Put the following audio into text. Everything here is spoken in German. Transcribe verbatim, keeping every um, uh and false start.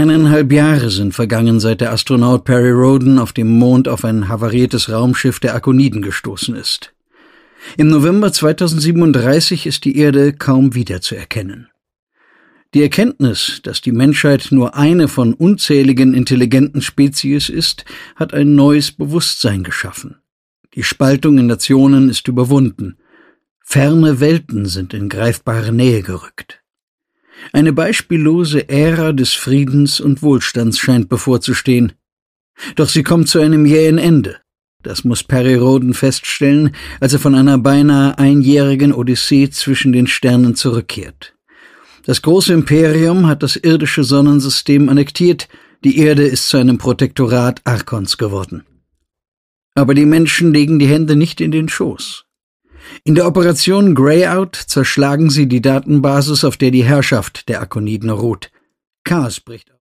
Eineinhalb Jahre sind vergangen, seit der Astronaut Perry Rhodan auf dem Mond auf ein havariertes Raumschiff der Akoniden gestoßen ist. Im November zweitausendsiebenunddreißig ist die Erde kaum wiederzuerkennen. Die Erkenntnis, dass die Menschheit nur eine von unzähligen intelligenten Spezies ist, hat ein neues Bewusstsein geschaffen. Die Spaltung in Nationen ist überwunden. Ferne Welten sind in greifbare Nähe gerückt. Eine beispiellose Ära des Friedens und Wohlstands scheint bevorzustehen. Doch sie kommt zu einem jähen Ende. Das muss Perry Rhodan feststellen, als er von einer beinahe einjährigen Odyssee zwischen den Sternen zurückkehrt. Das große Imperium hat das irdische Sonnensystem annektiert, die Erde ist zu einem Protektorat Arkons geworden. Aber die Menschen legen die Hände nicht in den Schoß. In der Operation Greyout zerschlagen sie die Datenbasis, auf der die Herrschaft der Akoniden ruht. Chaos bricht aus.